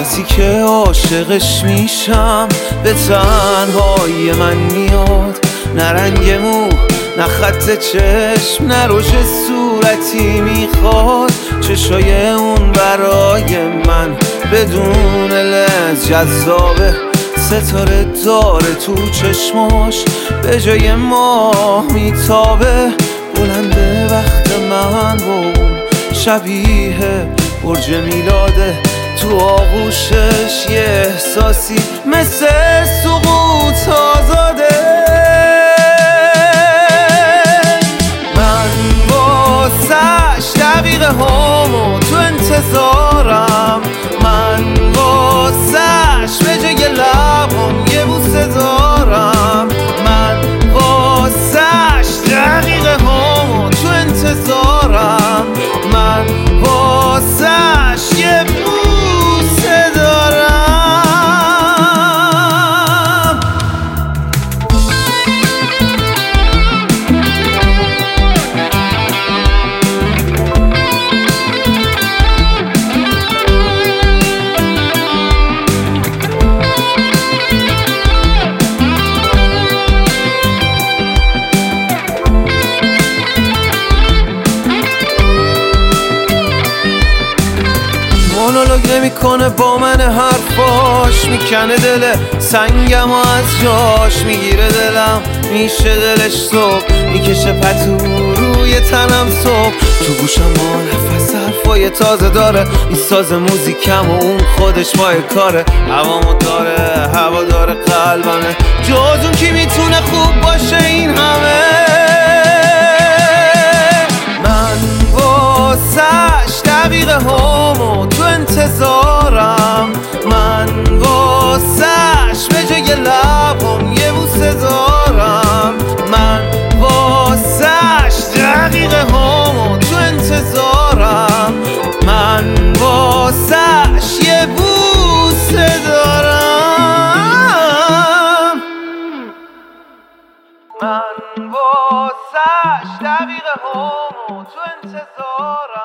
کسی که عاشقش میشم به تنهایی من میاد، نه رنگ مو نه خط چشم نه رژ صورتی میخواد. چشای اون برای من بدون لنز جذابه، ستاره داره تو چشماش به جای ماه میتابه. بلنده وقت من و اون شبیه برج میلاده، تو آغوشش یه احساسی مثل سقوط آزاده. من واسش دقیقه هامو تو انتظارم، من واسش به جای لبم یه بوسه دارم. من واسش دقیقه هامو تو انتظارم، من واسش یه بوسه دارم. مونولوگ نمیکنه با من حرفاش، میکنه دل سنگم و از جاش میگیره دلم، میشه دلش صبح، میکشه پتو روی تنم صبح. تو گوشم ما نفس حرفای تازه داره، این ساز موزیکم و اون خودش مای کاره. هوامو داره هوا داره قلبمه، جز اون کی میتونه خوب باشه این همه. من واسش دقیقه هامو تو انتظارم، من واسش به جای لبم یه بوسه دارم. من واسش دقیقه هامو تو انتظارم، من واسش یه بوسه دارم. من واسش دقیقه هامو تو انتظارم.